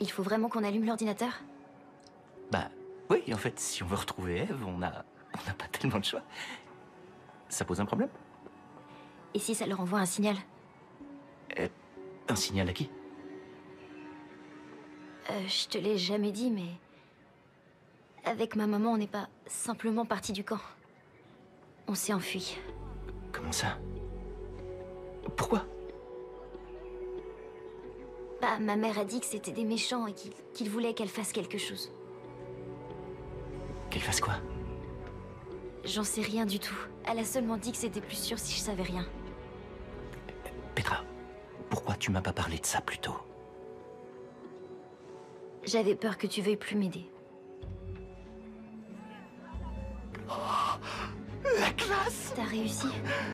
Il faut vraiment qu'on allume l'ordinateur? Bah, oui, en fait, si on veut retrouver Eve, on n'a pas tellement de choix. Ça pose un problème? Et si ça leur envoie un signal? Un signal à qui? Je te l'ai jamais dit, mais... Avec ma maman, on n'est pas simplement parti du camp. On s'est enfui. Comment ça? Pourquoi? Bah, ma mère a dit que c'était des méchants et qu'ils voulaient qu'elle fasse quelque chose. Qu'elle fasse quoi? J'en sais rien du tout. Elle a seulement dit que c'était plus sûr si je savais rien. Petra, pourquoi tu m'as pas parlé de ça plus tôt? J'avais peur que tu veuilles plus m'aider. La classe! T'as réussi?